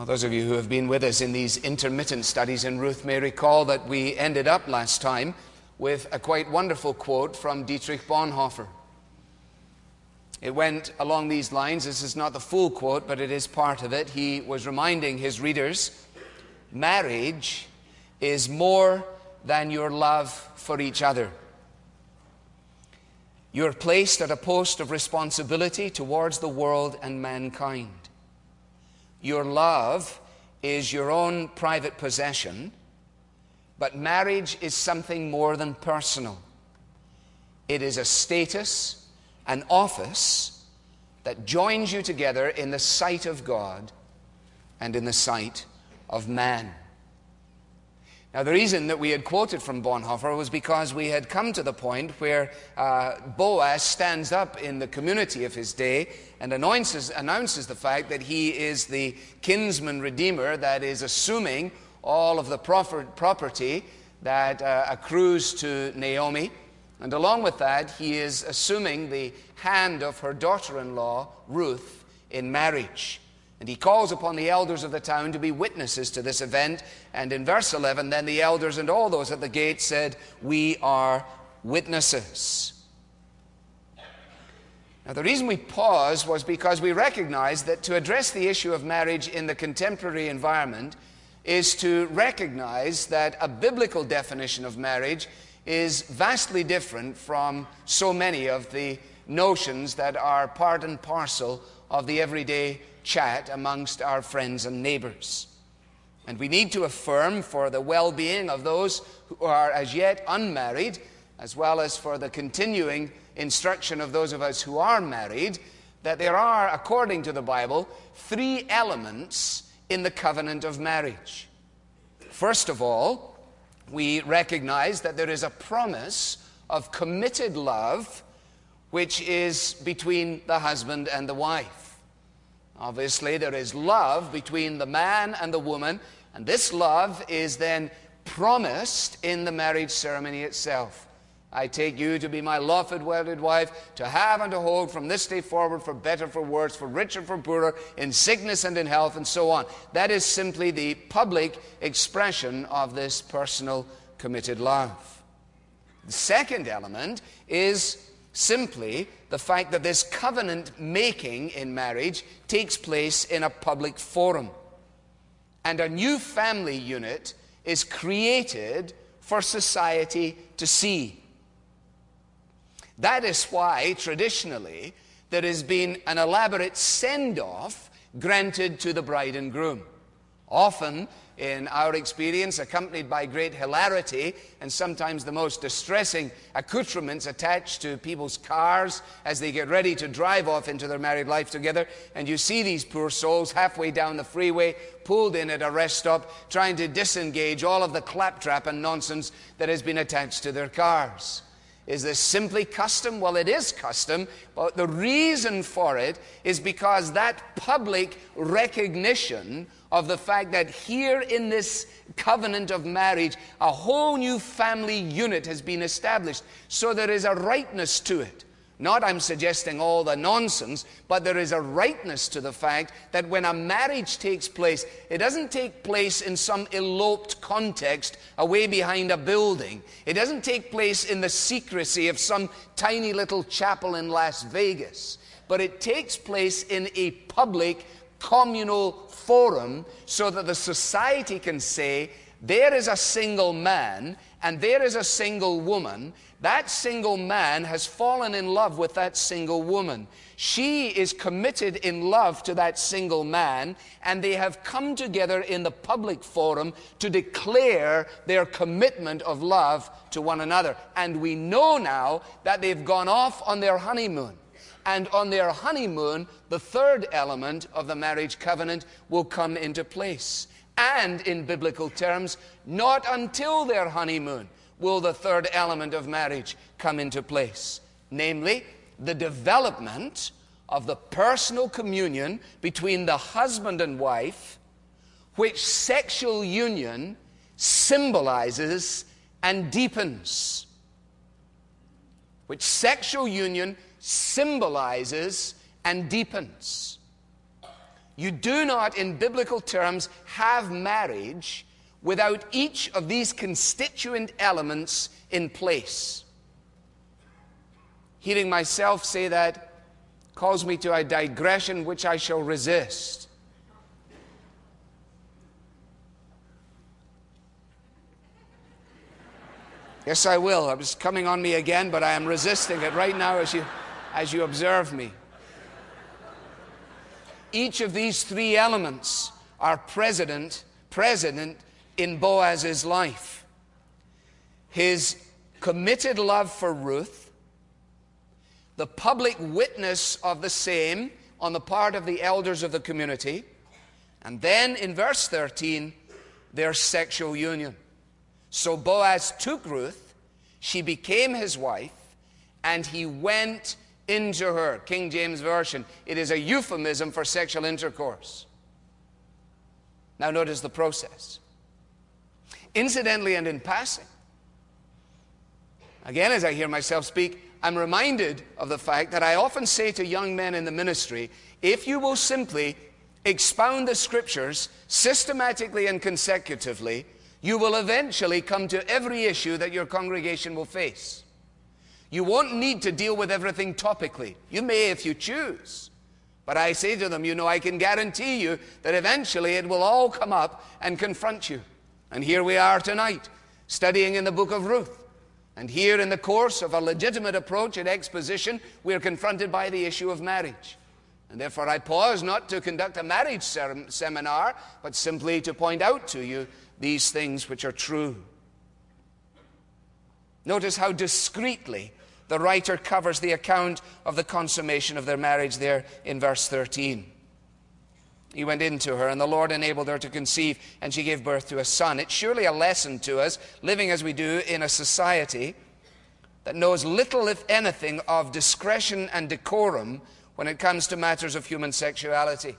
Well, those of you who have been with us in these intermittent studies in Ruth may recall that we ended up last time with a quite wonderful quote from Dietrich Bonhoeffer. It went along these lines. This is not the full quote, but it is part of it. He was reminding his readers, marriage is more than your love for each other. You're placed at a post of responsibility towards the world and mankind. Your love is your own private possession, but marriage is something more than personal. It is a status, an office that joins you together in the sight of God and in the sight of man. Now, the reason that we had quoted from Bonhoeffer was because we had come to the point where Boaz stands up in the community of his day and announces the fact that he is the kinsman redeemer that is assuming all of the property that accrues to Naomi. And along with that, he is assuming the hand of her daughter-in-law, Ruth, in marriage. And he calls upon the elders of the town to be witnesses to this event. And in verse 11, then the elders and all those at the gate said, "We are witnesses." Now, the reason we pause was because we recognize that to address the issue of marriage in the contemporary environment is to recognize that a biblical definition of marriage is vastly different from so many of the notions that are part and parcel of the everyday chat amongst our friends and neighbors. And we need to affirm, for the well-being of those who are as yet unmarried, as well as for the continuing instruction of those of us who are married, that there are, according to the Bible, three elements in the covenant of marriage. First of all, we recognize that there is a promise of committed love which is between the husband and the wife. Obviously, there is love between the man and the woman, and this love is then promised in the marriage ceremony itself. I take you to be my lawful wedded wife, to have and to hold from this day forward, for better, for worse, for richer, for poorer, in sickness and in health, and so on. That is simply the public expression of this personal committed love. The second element is simply the fact that this covenant making in marriage takes place in a public forum. And a new family unit is created for society to see. That is why, traditionally, there has been an elaborate send-off granted to the bride and groom. Often, in our experience, accompanied by great hilarity and sometimes the most distressing accoutrements attached to people's cars as they get ready to drive off into their married life together. And you see these poor souls halfway down the freeway, pulled in at a rest stop, trying to disengage all of the claptrap and nonsense that has been attached to their cars. Is this simply custom? Well, it is custom, but the reason for it is because that public recognition of the fact that here in this covenant of marriage, a whole new family unit has been established. So there is a rightness to it. Not, I'm suggesting, all the nonsense, but there is a rightness to the fact that when a marriage takes place, it doesn't take place in some eloped context away behind a building. It doesn't take place in the secrecy of some tiny little chapel in Las Vegas. But it takes place in a public, communal forum so that the society can say, there is a single man and there is a single woman. That single man has fallen in love with that single woman. She is committed in love to that single man, and they have come together in the public forum to declare their commitment of love to one another. And we know now that they've gone off on their honeymoon. And on their honeymoon, the third element of the marriage covenant will come into place. And in biblical terms, not until their honeymoon will the third element of marriage come into place. Namely, the development of the personal communion between the husband and wife, which sexual union symbolizes and deepens. Which sexual union symbolizes and deepens. You do not, in biblical terms, have marriage without each of these constituent elements in place. Hearing myself say that calls me to a digression which I shall resist. Yes, I will. It was coming on me again, but I am resisting it right now as you observe me. Each of these three elements are present in Boaz's life. His committed love for Ruth, the public witness of the same on the part of the elders of the community, and then in verse 13, their sexual union. So Boaz took Ruth, she became his wife, and he went into her. King James Version, it is a euphemism for sexual intercourse. Now notice the process. Incidentally and in passing, again as I hear myself speak, I'm reminded of the fact that I often say to young men in the ministry, if you will simply expound the Scriptures systematically and consecutively, you will eventually come to every issue that your congregation will face. You won't need to deal with everything topically. You may if you choose. But I say to them, I can guarantee you that eventually it will all come up and confront you. And here we are tonight, studying in the book of Ruth. And here in the course of a legitimate approach and exposition, we are confronted by the issue of marriage. And therefore I pause not to conduct a marriage seminar, but simply to point out to you these things which are true. Notice how discreetly the writer covers the account of the consummation of their marriage there in verse 13. He went into her, and the Lord enabled her to conceive, and she gave birth to a son. It's surely a lesson to us, living as we do in a society that knows little, if anything, of discretion and decorum when it comes to matters of human sexuality.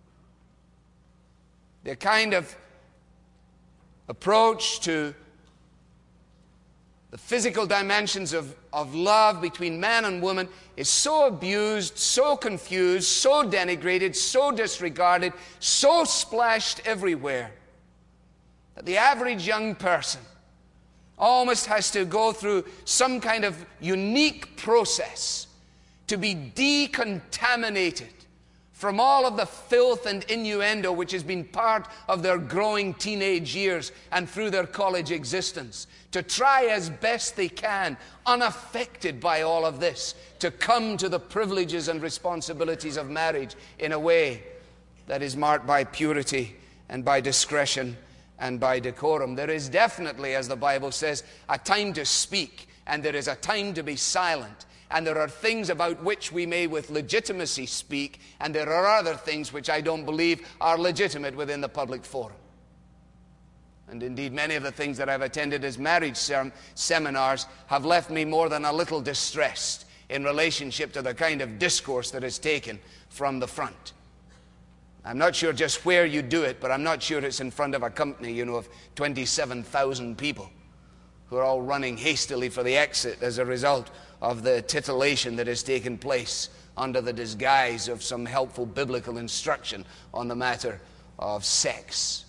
The kind of approach to the physical dimensions of love between man and woman is so abused, so confused, so denigrated, so disregarded, so splashed everywhere, that the average young person almost has to go through some kind of unique process to be decontaminated from all of the filth and innuendo which has been part of their growing teenage years and through their college existence, to try as best they can, unaffected by all of this, to come to the privileges and responsibilities of marriage in a way that is marked by purity and by discretion and by decorum. There is definitely, as the Bible says, a time to speak, and there is a time to be silent. And there are things about which we may with legitimacy speak, and there are other things which I don't believe are legitimate within the public forum. And indeed, many of the things that I've attended as marriage seminars have left me more than a little distressed in relationship to the kind of discourse that is taken from the front. I'm not sure just where you do it, but I'm not sure it's in front of a company, of 27,000 people who are all running hastily for the exit as a result of the titillation that has taken place under the disguise of some helpful biblical instruction on the matter of sex.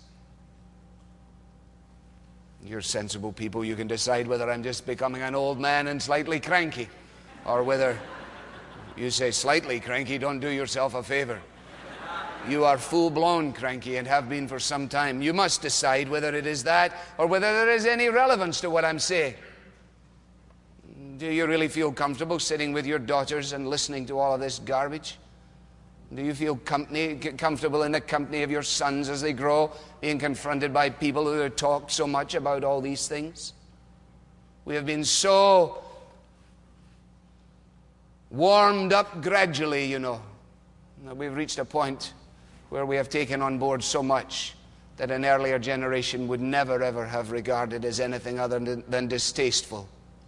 You're sensible people. You can decide whether I'm just becoming an old man and slightly cranky, or whether you say slightly cranky. Don't do yourself a favor. You are full-blown cranky and have been for some time. You must decide whether it is that or whether there is any relevance to what I'm saying. Do you really feel comfortable sitting with your daughters and listening to all of this garbage? Do you feel comfortable in the company of your sons as they grow, being confronted by people who have talked so much about all these things? We have been so warmed up gradually, that we've reached a point where we have taken on board so much that an earlier generation would never ever have regarded as anything other than distasteful.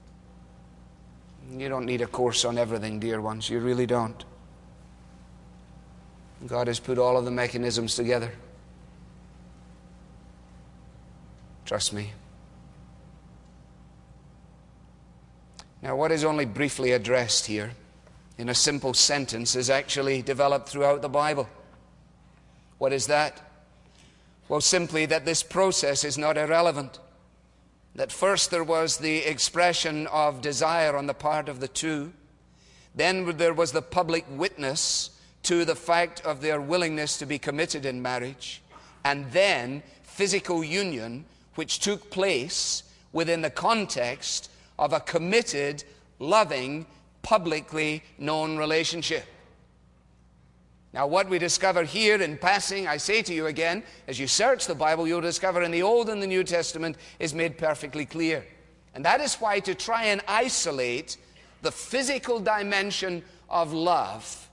You don't need a course on everything, dear ones. You really don't. God has put all of the mechanisms together. Trust me. Now, what is only briefly addressed here in a simple sentence is actually developed throughout the Bible. What is that? Well, simply that this process is not irrelevant. That first there was the expression of desire on the part of the two. Then there was the public witness to the fact of their willingness to be committed in marriage. And then physical union, which took place within the context of a committed, loving, publicly known relationship. Now, what we discover here in passing, I say to you again, as you search the Bible, you'll discover in the Old and the New Testament is made perfectly clear. And that is why to try and isolate the physical dimension of love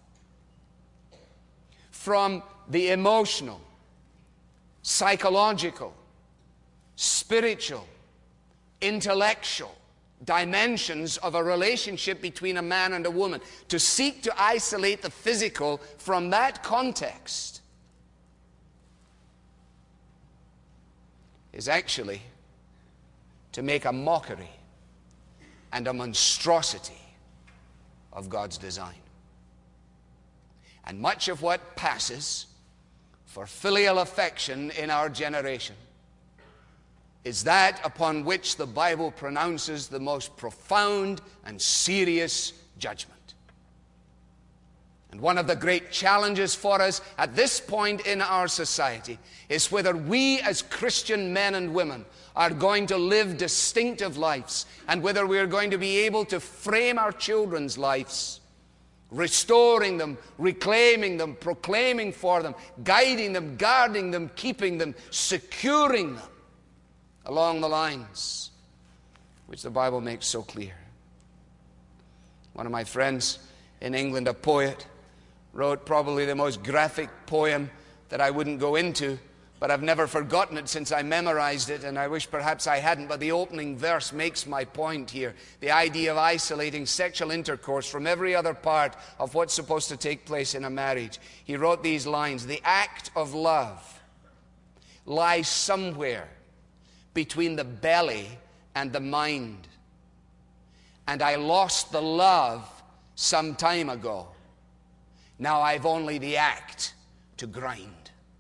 from the emotional, psychological, spiritual, intellectual dimensions of a relationship between a man and a woman, to seek to isolate the physical from that context is actually to make a mockery and a monstrosity of God's design. And much of what passes for filial affection in our generation is that upon which the Bible pronounces the most profound and serious judgment. And one of the great challenges for us at this point in our society is whether we as Christian men and women are going to live distinctive lives, and whether we are going to be able to frame our children's lives, restoring them, reclaiming them, proclaiming for them, guiding them, guarding them, keeping them, securing them along the lines which the Bible makes so clear. One of my friends in England, a poet, wrote probably the most graphic poem that I wouldn't go into, but I've never forgotten it since I memorized it, and I wish perhaps I hadn't, but the opening verse makes my point here. The idea of isolating sexual intercourse from every other part of what's supposed to take place in a marriage. He wrote these lines: "The act of love lies somewhere between the belly and the mind. And I lost the love some time ago. Now I've only the act to grind."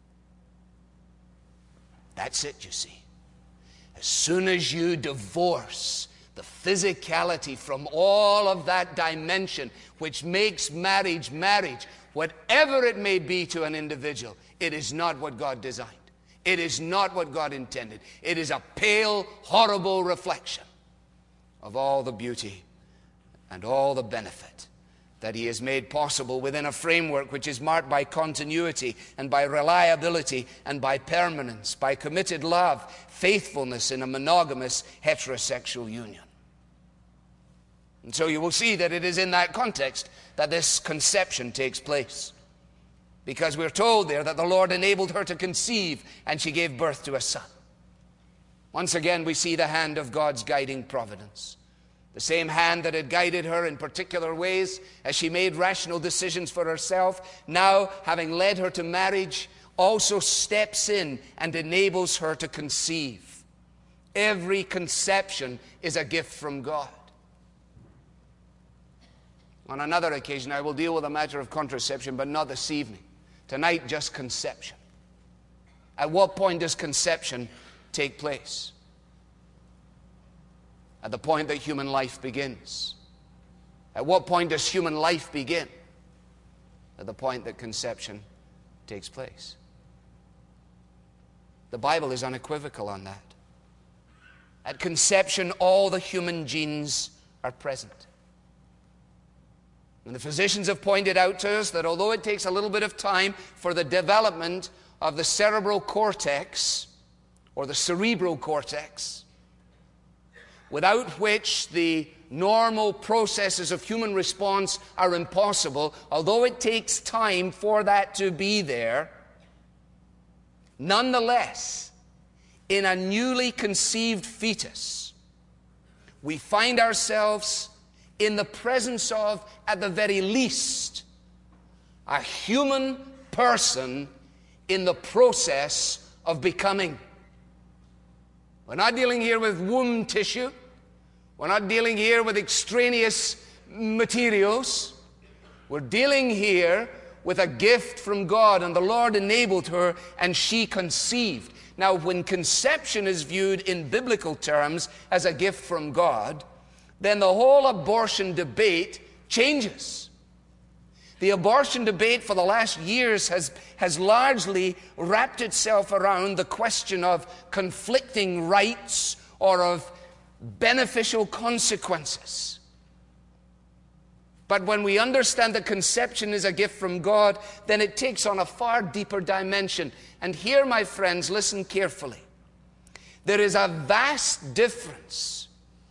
That's it, you see. As soon as you divorce the physicality from all of that dimension which makes marriage marriage, whatever it may be to an individual, it is not what God designed. It is not what God intended. It is a pale, horrible reflection of all the beauty and all the benefit that He has made possible within a framework which is marked by continuity and by reliability and by permanence, by committed love, faithfulness in a monogamous heterosexual union. And so you will see that it is in that context that this conception takes place. Because we're told there that the Lord enabled her to conceive, and she gave birth to a son. Once again, we see the hand of God's guiding providence. The same hand that had guided her in particular ways as she made rational decisions for herself, now, having led her to marriage, also steps in and enables her to conceive. Every conception is a gift from God. On another occasion, I will deal with a matter of contraception, but not this evening. Tonight, just conception. At what point does conception take place? At the point that human life begins. At what point does human life begin? At the point that conception takes place. The Bible is unequivocal on that. At conception, all the human genes are present. And the physicians have pointed out to us that although it takes a little bit of time for the development of the cerebral cortex, or the cerebral cortex, without which the normal processes of human response are impossible, although it takes time for that to be there, nonetheless, in a newly conceived fetus, we find ourselves in the presence of, at the very least, a human person in the process of becoming. We're not dealing here with womb tissue. We're not dealing here with extraneous materials. We're dealing here with a gift from God, and the Lord enabled her, and she conceived. Now, when conception is viewed in biblical terms as a gift from God, then the whole abortion debate changes. The abortion debate for the last years has largely wrapped itself around the question of conflicting rights or of beneficial consequences. But when we understand that conception is a gift from God, then it takes on a far deeper dimension. And here, my friends, listen carefully. There is a vast difference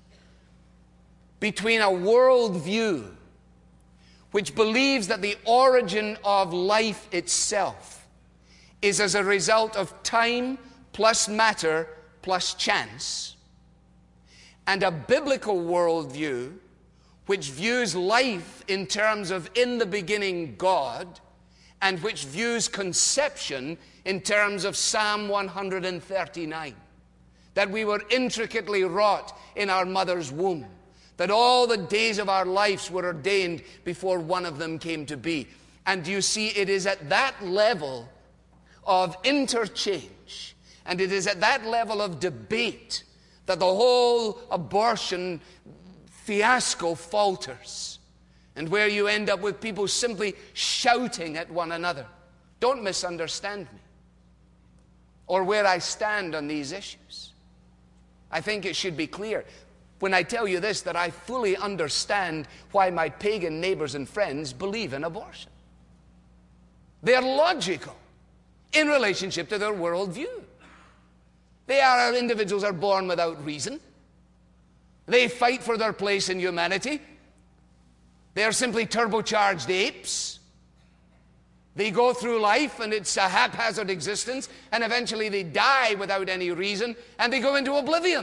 between a worldview which believes that the origin of life itself is as a result of time plus matter plus chance, and a biblical worldview which views life in terms of in the beginning God, and which views conception in terms of Psalm 139, that we were intricately wrought in our mother's womb, that all the days of our lives were ordained before one of them came to be. And you see, it is at that level of interchange, and it is at that level of debate that the whole abortion fiasco falters, and where you end up with people simply shouting at one another. Don't misunderstand me or where I stand on these issues. I think it should be clear when I tell you this, that I fully understand why my pagan neighbors and friends believe in abortion. They're logical in relationship to their worldview. Individuals are born without reason. They fight for their place in humanity. They are simply turbocharged apes. They go through life and it's a haphazard existence, and eventually they die without any reason and they go into oblivion.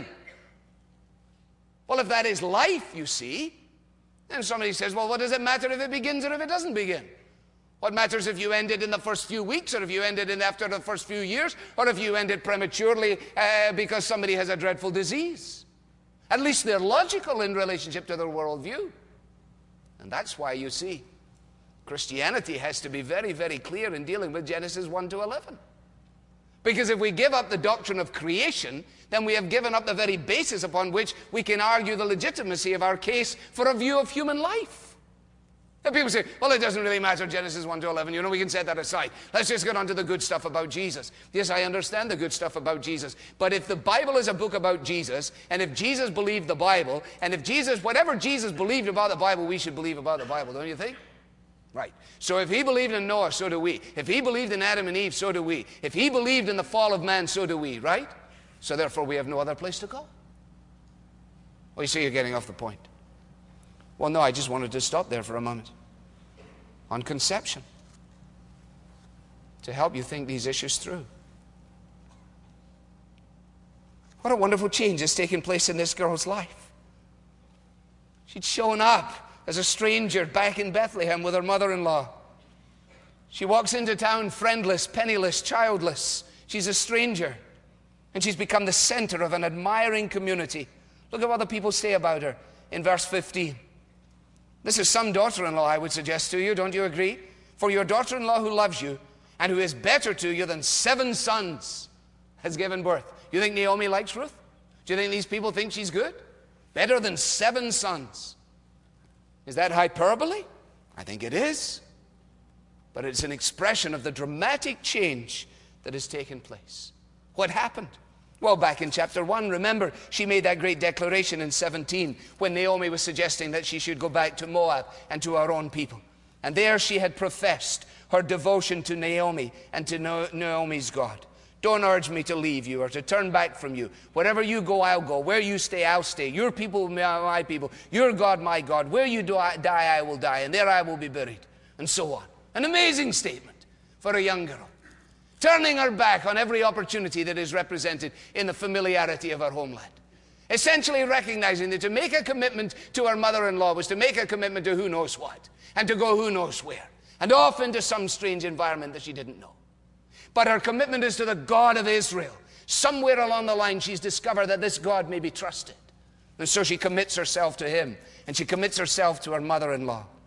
Well, if that is life, you see, then somebody says, well, what does it matter if it begins or if it doesn't begin? What matters if you end it in the first few weeks, or if you end it in after the first few years, or if you end it prematurely because somebody has a dreadful disease? At least they're logical in relationship to their worldview. And that's why, you see, Christianity has to be very, very clear in dealing with Genesis 1 to 11. Because if we give up the doctrine of creation, then we have given up the very basis upon which we can argue the legitimacy of our case for a view of human life. And people say, well, it doesn't really matter, Genesis 1 to 11. You know, we can set that aside. Let's just get on to the good stuff about Jesus. Yes, I understand the good stuff about Jesus. But if the Bible is a book about Jesus, and if Jesus believed the Bible, and if Jesus, whatever Jesus believed about the Bible, we should believe about the Bible, don't you think? Right. So if he believed in Noah, so do we. If he believed in Adam and Eve, so do we. If he believed in the fall of man, so do we, right? So therefore we have no other place to go. Well, you see, you're getting off the point. Well, no, I just wanted to stop there for a moment on conception to help you think these issues through. What a wonderful change has taken place in this girl's life. She'd shown up as a stranger back in Bethlehem with her mother-in-law. She walks into town friendless, penniless, childless. She's a stranger, and she's become the center of an admiring community. Look at what the people say about her in verse 15. This is some daughter-in-law, I would suggest to you, don't you agree? For your daughter-in-law who loves you and who is better to you than 7 sons has given birth. You think Naomi likes Ruth? Do you think these people think she's good? Better than 7 sons. Is that hyperbole? I think it is. But it's an expression of the dramatic change that has taken place. What happened? Well, back in chapter 1, remember, she made that great declaration in 17 when Naomi was suggesting that she should go back to Moab and to our own people. And there she had professed her devotion to Naomi and to Naomi's God. Don't urge me to leave you or to turn back from you. Wherever you go, I'll go. Where you stay, I'll stay. Your people, my people. Your God, my God. Where you die, I will die. And there I will be buried. And so on. An amazing statement for a young girl. Turning her back on every opportunity that is represented in the familiarity of her homeland. Essentially recognizing that to make a commitment to her mother-in-law was to make a commitment to who knows what. And to go who knows where. And off into some strange environment that she didn't know. But her commitment is to the God of Israel. Somewhere along the line she's discovered that this God may be trusted. And so she commits herself to him. And she commits herself to her mother-in-law.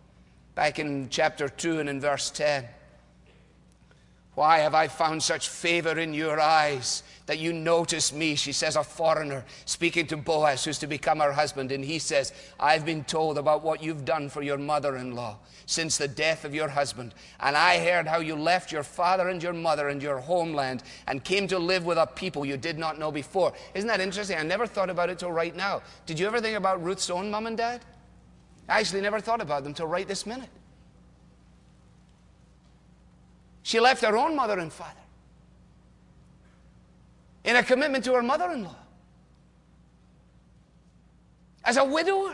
Back in chapter 2 and in verse 10. Why have I found such favor in your eyes that you notice me? She says, a foreigner speaking to Boaz, who's to become her husband. And he says, I've been told about what you've done for your mother-in-law since the death of your husband. And I heard how you left your father and your mother and your homeland and came to live with a people you did not know before. Isn't that interesting? I never thought about it till right now. Did you ever think about Ruth's own mom and dad? I actually never thought about them till right this minute. She left her own mother and father in a commitment to her mother-in-law as a widower,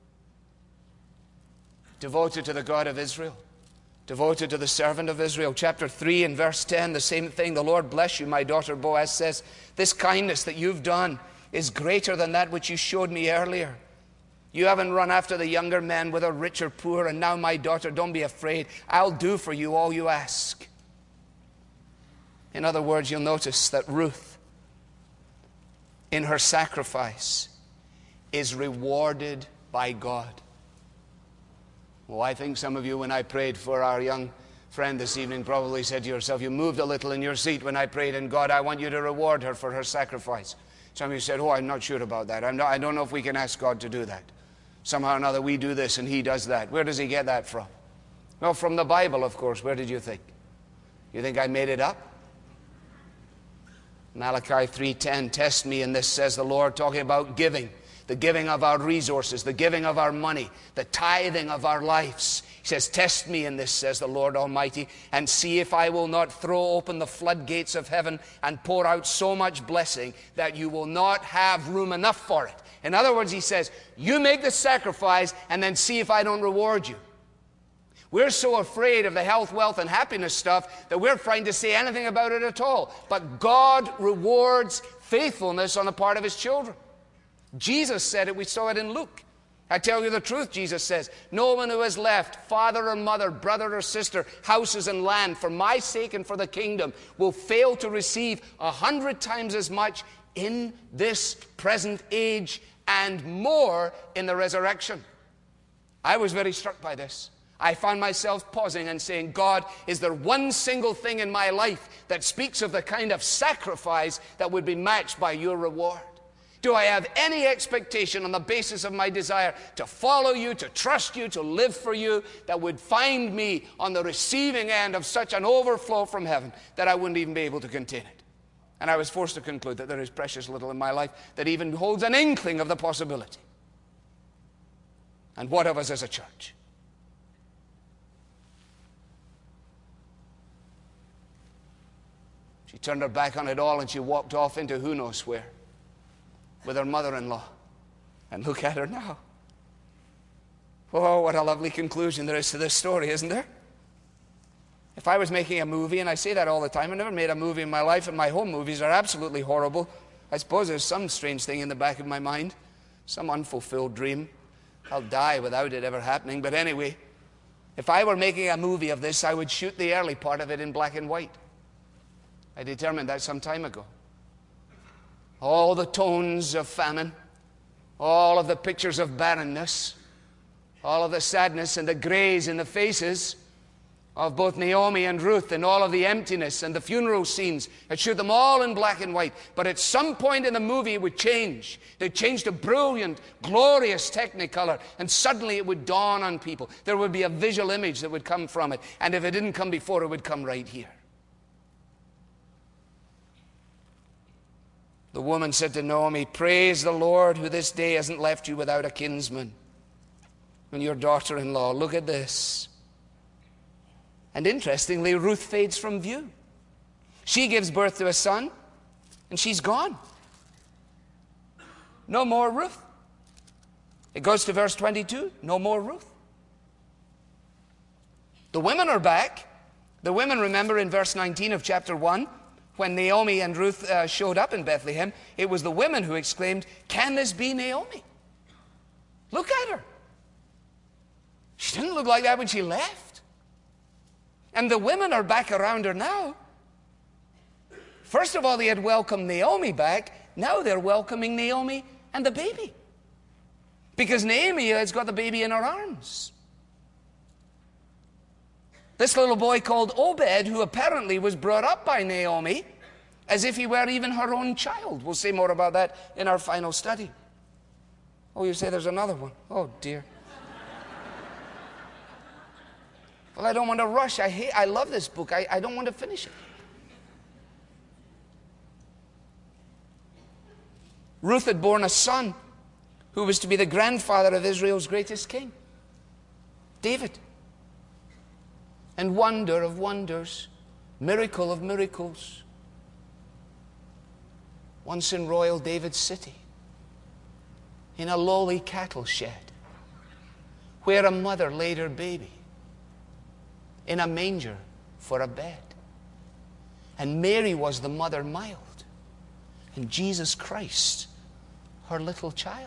devoted to the God of Israel, devoted to the servant of Israel. Chapter 3 and verse 10, the same thing. The Lord bless you, my daughter. Boaz says, this kindness that you've done is greater than that which you showed me earlier. You haven't run after the younger men, whether rich or poor, and now, my daughter, don't be afraid. I'll do for you all you ask. In other words, you'll notice that Ruth, in her sacrifice, is rewarded by God. Well, I think some of you, when I prayed for our young friend this evening, probably said to yourself, you moved a little in your seat when I prayed, and God, I want you to reward her for her sacrifice. Some of you said, oh, I'm not sure about that. I don't know if we can ask God to do that. Somehow or another, we do this and he does that. Where does he get that from? Well, from the Bible, of course. Where did you think? You think I made it up? Malachi 3:10, test me in this, says the Lord, talking about giving. The giving of our resources, the giving of our money, the tithing of our lives. He says, test me in this, says the Lord Almighty, and see if I will not throw open the floodgates of heaven and pour out so much blessing that you will not have room enough for it. In other words, he says, you make the sacrifice and then see if I don't reward you. We're so afraid of the health, wealth, and happiness stuff that we're afraid to say anything about it at all. But God rewards faithfulness on the part of his children. Jesus said it. We saw it in Luke. I tell you the truth, Jesus says, no one who has left father or mother, brother or sister, houses and land for my sake and for the kingdom will fail to receive 100 times as much in this present age and more in the resurrection. I was very struck by this. I found myself pausing and saying, God, is there one single thing in my life that speaks of the kind of sacrifice that would be matched by your reward? Do I have any expectation on the basis of my desire to follow you, to trust you, to live for you, that would find me on the receiving end of such an overflow from heaven that I wouldn't even be able to contain it? And I was forced to conclude that there is precious little in my life that even holds an inkling of the possibility. And what of us as a church? She turned her back on it all and she walked off into who knows where with her mother-in-law. And look at her now. Oh, what a lovely conclusion there is to this story, isn't there? If I was making a movie, and I say that all the time, I've never made a movie in my life, and my home movies are absolutely horrible. I suppose there's some strange thing in the back of my mind, some unfulfilled dream. I'll die without it ever happening. But anyway, if I were making a movie of this, I would shoot the early part of it in black and white. I determined that some time ago. All the tones of famine, all of the pictures of barrenness, all of the sadness and the grays in the faces of both Naomi and Ruth, and all of the emptiness and the funeral scenes. I'd shoot them all in black and white. But at some point in the movie, it would change. They'd change to brilliant, glorious Technicolor, and suddenly it would dawn on people. There would be a visual image that would come from it. And if it didn't come before, it would come right here. The woman said to Naomi, praise the Lord who this day hasn't left you without a kinsman. And your daughter-in-law, look at this. And interestingly, Ruth fades from view. She gives birth to a son, and she's gone. No more Ruth. It goes to verse 22, no more Ruth. The women are back. The women, remember in verse 19 of chapter 1, when Naomi and Ruth showed up in Bethlehem, it was the women who exclaimed, can this be Naomi? Look at her. She didn't look like that when she left. And the women are back around her now. First of all, they had welcomed Naomi back. Now they're welcoming Naomi and the baby. Because Naomi has got the baby in her arms. This little boy called Obed, who apparently was brought up by Naomi as if he were even her own child. We'll say more about that in our final study. Oh, you say there's another one. Oh, dear. Well, I don't want to rush. I love this book. I don't want to finish it. Ruth had borne a son who was to be the grandfather of Israel's greatest king, David. And wonder of wonders, miracle of miracles. Once in royal David's city, in a lowly cattle shed, where a mother laid her baby, in a manger for a bed. And Mary was the mother mild, and Jesus Christ, her little child.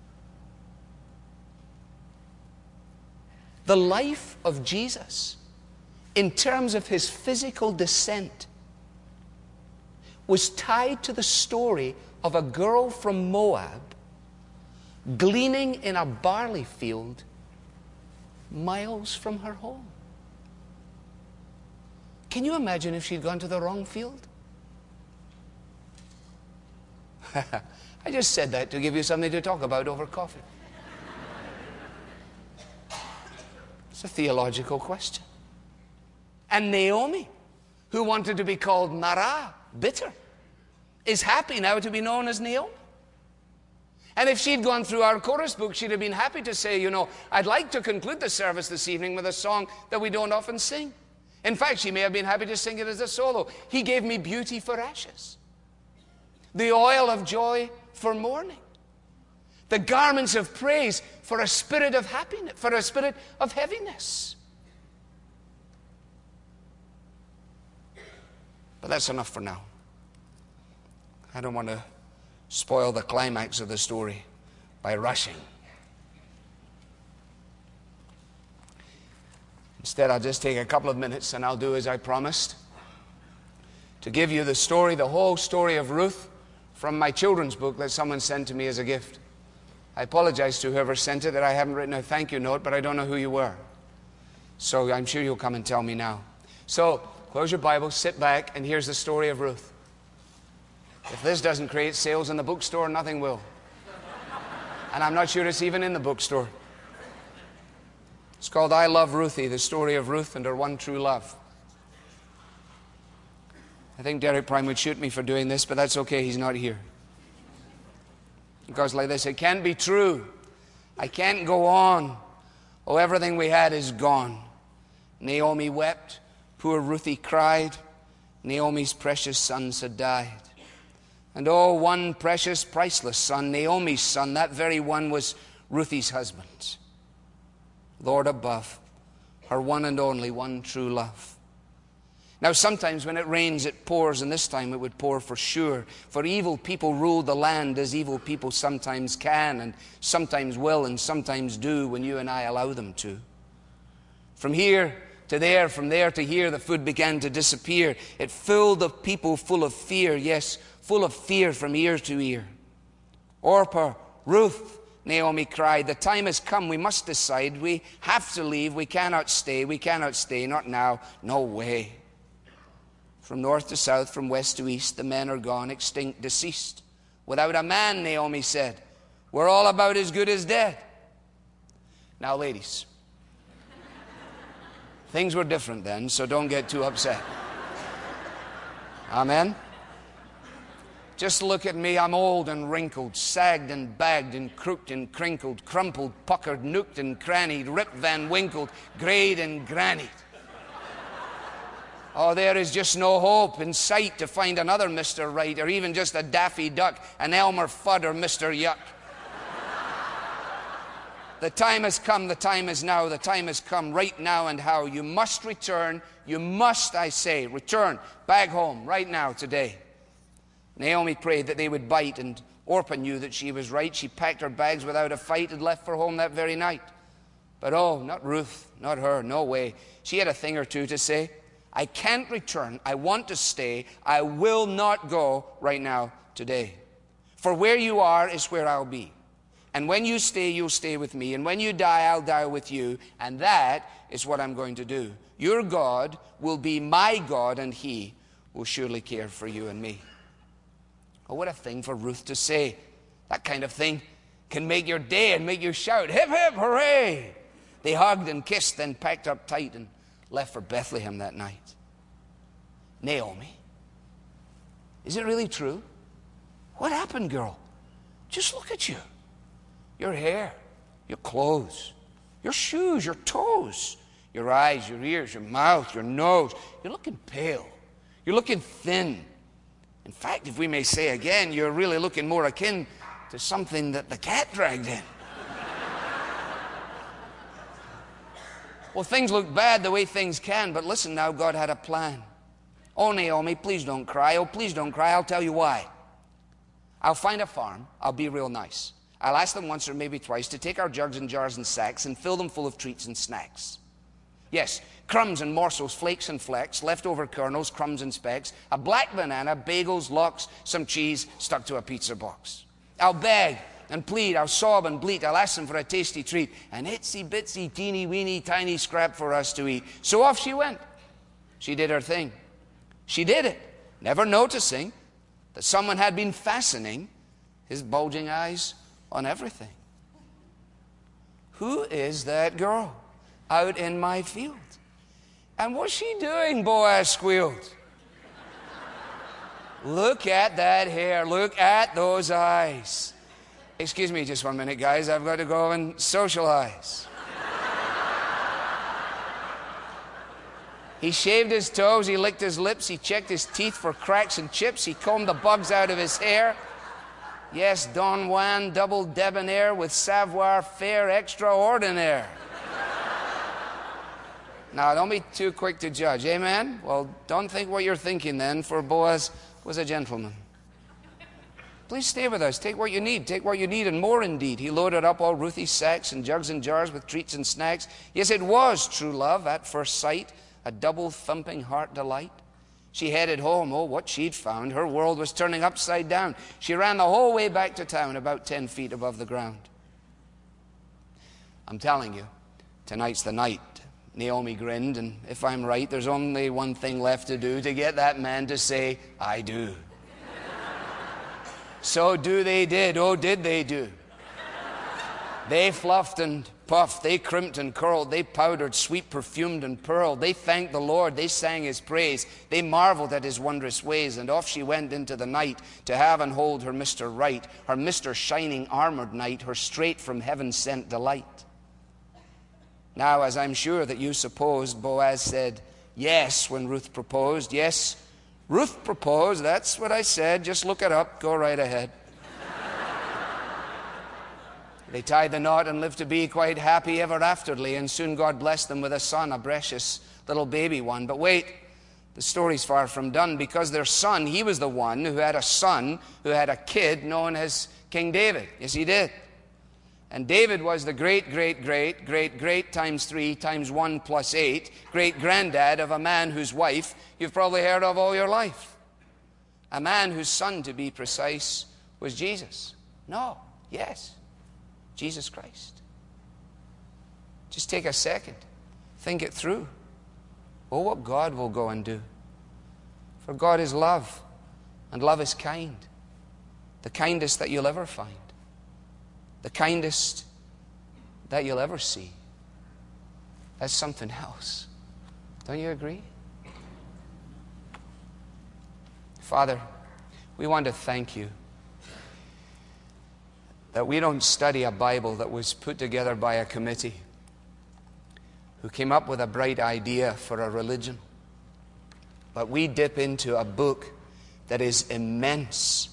The life of Jesus, in terms of his physical descent, was tied to the story of a girl from Moab gleaning in a barley field miles from her home. Can you imagine if she'd gone to the wrong field? I just said that to give you something to talk about over coffee. It's a theological question. And Naomi, who wanted to be called Mara, bitter, is happy now to be known as Naomi. And if she'd gone through our chorus book, she'd have been happy to say, you know, I'd like to conclude the service this evening with a song that we don't often sing. In fact, she may have been happy to sing it as a solo. He gave me beauty for ashes, the oil of joy for mourning, the garments of praise for a spirit of happiness, for a spirit of heaviness. But that's enough for now. I don't want to spoil the climax of the story by rushing. Instead, I'll just take a couple of minutes and I'll do as I promised, to give you the story, the whole story of Ruth from my children's book that someone sent to me as a gift. I apologize to whoever sent it that I haven't written a thank you note, but I don't know who you were. So I'm sure you'll come and tell me now. So close your Bible, sit back, and here's the story of Ruth. If this doesn't create sales in the bookstore, nothing will. And I'm not sure it's even in the bookstore. It's called I Love Ruthie, the story of Ruth and her one true love. I think Derek Prime would shoot me for doing this, but that's okay, he's not here. It goes like this: it can't be true. I can't go on. Oh, everything we had is gone. Naomi wept. Poor Ruthie cried. Naomi's precious sons had died. And oh, one precious, priceless son, Naomi's son, that very one was Ruthie's husband. Lord above, her one and only, one true love. Now sometimes when it rains it pours, and this time it would pour for sure. For evil people rule the land as evil people sometimes can and sometimes will and sometimes do when you and I allow them to. From here to there, from there to here, the food began to disappear. It filled the people full of fear, yes, full of fear from ear to ear. Orpah, Ruth, Naomi cried, the time has come, we must decide. We have to leave, we cannot stay, not now, no way. From north to south, from west to east, the men are gone, extinct, deceased. Without a man, Naomi said, we're all about as good as dead. Now, ladies, things were different then, so don't get too upset. Amen? Just look at me, I'm old and wrinkled, sagged and bagged and crooked and crinkled, crumpled, puckered, nooked and crannied, Rip Van Winkled, grayed and grannied. Oh, there is just no hope in sight to find another Mr. Right, or even just a Daffy Duck, an Elmer Fudd or Mr. Yuck. The time has come, the time is now, the time has come right now and how. You must return, you must, I say, return back home right now, today. Naomi prayed that they would bite, and Orpah knew that she was right. She packed her bags without a fight and left for home that very night. But oh, not Ruth, not her, no way. She had a thing or two to say. I can't return. I want to stay. I will not go right now, today. For where you are is where I'll be. And when you stay, you'll stay with me. And when you die, I'll die with you. And that is what I'm going to do. Your God will be my God, and He will surely care for you and me. Oh, what a thing for Ruth to say. That kind of thing can make your day and make you shout, hip, hip, hooray. They hugged and kissed, then packed up tight and left for Bethlehem that night. Naomi, is it really true? What happened, girl? Just look at you. Your hair, your clothes, your shoes, your toes, your eyes, your ears, your mouth, your nose. You're looking pale. You're looking thin. In fact, if we may say again, you're really looking more akin to something that the cat dragged in. Well, things look bad the way things can, but listen now, God had a plan. Oh, Naomi, please don't cry. Oh, please don't cry. I'll tell you why. I'll find a farm. I'll be real nice. I'll ask them once or maybe twice to take our jugs and jars and sacks and fill them full of treats and snacks. Yes, crumbs and morsels, flakes and flecks, leftover kernels, crumbs and specks, a black banana, bagels, lox, some cheese stuck to a pizza box. I'll beg and plead, I'll sob and bleat, I'll ask them for a tasty treat, an itsy bitsy teeny weeny tiny scrap for us to eat. So off she went. She did her thing. She did it, never noticing that someone had been fastening his bulging eyes on everything. Who is that girl out in my field? And what's she doing? Boaz squealed. Look at that hair. Look at those eyes. Excuse me just 1 minute, guys. I've got to go and socialize. He shaved his toes, he licked his lips, he checked his teeth for cracks and chips, he combed the bugs out of his hair. Yes, Don Juan, double debonair with savoir faire extraordinaire. Now, don't be too quick to judge, amen? Well, don't think what you're thinking then, for Boaz was a gentleman. Please stay with us. Take what you need and more indeed. He loaded up all Ruthie's sacks and jugs and jars with treats and snacks. Yes, it was true love at first sight, a double thumping heart delight. She headed home. Oh, what she'd found. Her world was turning upside down. She ran the whole way back to town, about 10 feet above the ground. I'm telling you, tonight's the night. Naomi grinned, and if I'm right, there's only one thing left to do to get that man to say, I do. So do they did. Oh, did they do. They fluffed and puffed, they crimped and curled, they powdered, sweet perfumed and pearled. They thanked the Lord, they sang his praise, they marveled at his wondrous ways. And off she went into the night to have and hold her Mr. Right, her Mr. Shining armored knight, her straight from heaven sent delight. Now, as I'm sure that you supposed, Boaz said yes when Ruth proposed. Yes, Ruth proposed, that's what I said. Just look it up, go right ahead. They tied the knot and lived to be quite happy ever afterly, and soon God blessed them with a son, a precious little baby one. But wait, the story's far from done, because their son, he was the one who had a son who had a kid known as King David. Yes, he did. And David was the great times 3 times 1 plus 8 great-granddad of a man whose wife you've probably heard of all your life. A man whose son, to be precise, was Jesus. No, yes, Jesus Christ. Just take a second. Think it through. Oh, what God will go and do. For God is love, and love is kind. The kindest that you'll ever find. The kindest that you'll ever see. That's something else. Don't you agree? Father, we want to thank you that we don't study a Bible that was put together by a committee who came up with a bright idea for a religion, but we dip into a book that is immense,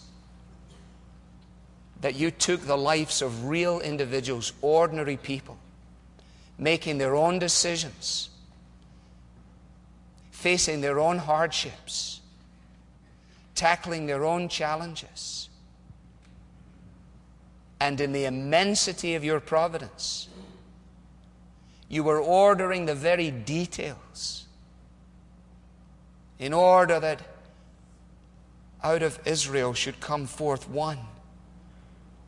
that you took the lives of real individuals, ordinary people, making their own decisions, facing their own hardships, tackling their own challenges. And in the immensity of your providence, you were ordering the very details in order that out of Israel should come forth one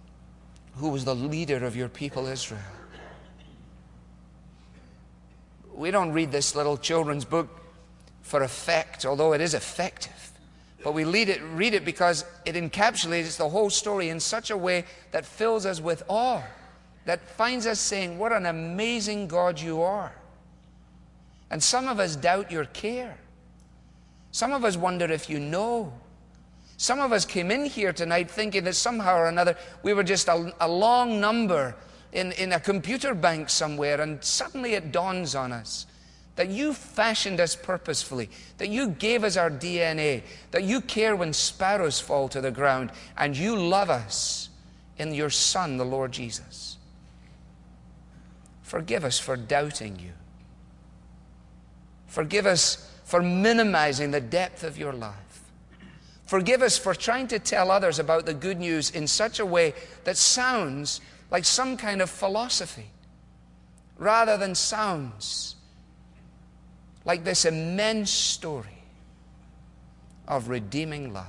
who was the leader of your people Israel. We don't read this little children's book for effect, although it is effective. But we read it because it encapsulates the whole story in such a way that fills us with awe, that finds us saying, what an amazing God you are. And some of us doubt your care. Some of us wonder if you know. Some of us came in here tonight thinking that somehow or another we were just a long number in a computer bank somewhere, and suddenly it dawns on us that you fashioned us purposefully, that you gave us our DNA, that you care when sparrows fall to the ground, and you love us in your Son, the Lord Jesus. Forgive us for doubting you. Forgive us for minimizing the depth of your love. Forgive us for trying to tell others about the good news in such a way that sounds like some kind of philosophy, rather than sounds like this immense story of redeeming love.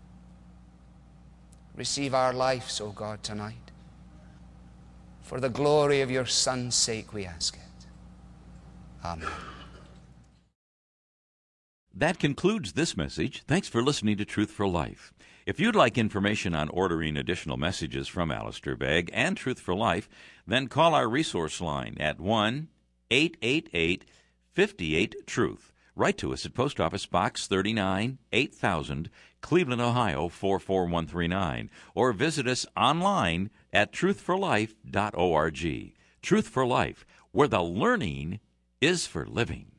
Receive our lives, O God, tonight. For the glory of your Son's sake, we ask it. Amen. That concludes this message. Thanks for listening to Truth for Life. If you'd like information on ordering additional messages from Alistair Begg and Truth for Life, then call our resource line at 1-888-58-TRUTH. Write to us at Post Office Box 39, 8000, Cleveland, Ohio 44139, or visit us online at truthforlife.org. Truth for Life, where the learning is for living.